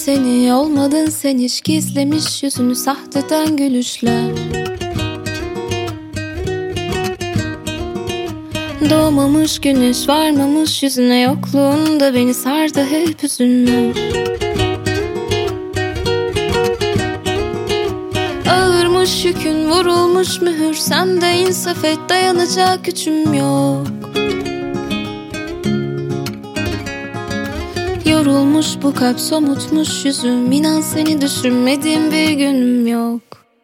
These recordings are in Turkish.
seni, olmadın sen hiç, gizlemiş yüzünü sahteden gülüşler. Doğmamış güneş varmamış yüzüne, yokluğunda beni sardı hep hüzünler. Ağırmış yükün, vurulmuş mühür, sen de insaf et, dayanacak gücüm yok. Yorulmuş bu kalp, somutmuş yüzüm, inan seni düşünmediğim bir günüm yok.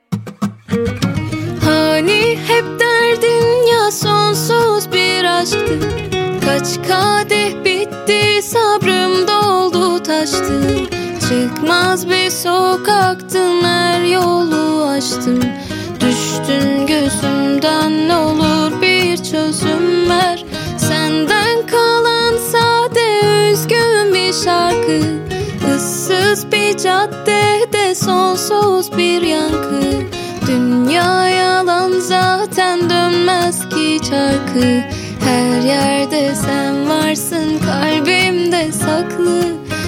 Hani hep derdin ya sonsuz bir aşktı, kaç kadeh bitti, sabrım doldu taştı. Çıkmaz bir sokaktım, her yolu açtım. Düştün gözümden, ne olur bir çözüm ver. Senden kalan sade üzgün bir şarkı, ıssız bir caddede sonsuz bir yankı. Dünya yalan zaten, dönmez ki çarkı. Her yerde sen varsın, kalbimde saklı.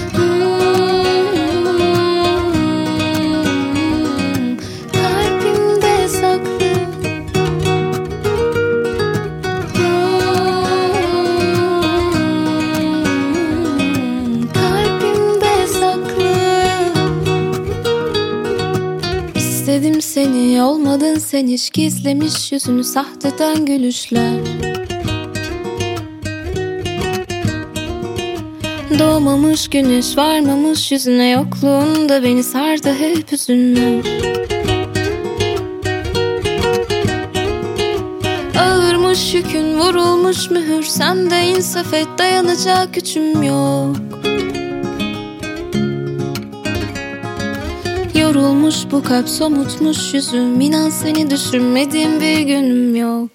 Kalbimde saklı. Kalbimde saklı. İstedim seni, olmadın sen hiç, gizlemiş yüzünü sahteden gülüşler. Doğmamış güneş varmamış yüzüne, yokluğunda beni sardı hep hüzünler. Ağırmış yükün, vurulmuş mühür, sen de insaf et, dayanacak gücüm yok. Yorulmuş bu kalp, somutmuş yüzüm, inan seni düşünmediğim bir günüm yok.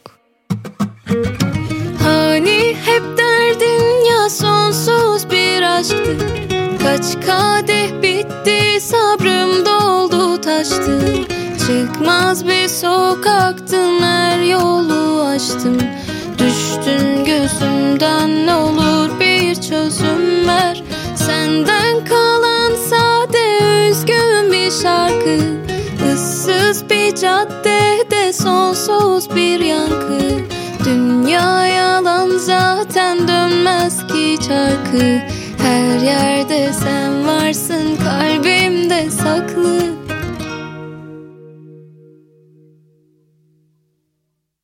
Hani hep derdin ya sonsuz bir aşktı, kaç kadeh bitti, sabrım doldu taştı. Çıkmaz bir sokaktım, her yolu açtım. Düştün gözümden, ne olur bir çözüm ver. Senden kalan sade üzgün bir şarkı, ıssız bir caddede sonsuz bir yankı. Dünya yalan zaten, dönmez ki çarkı. Her yerde sen varsın, kalbimde saklı.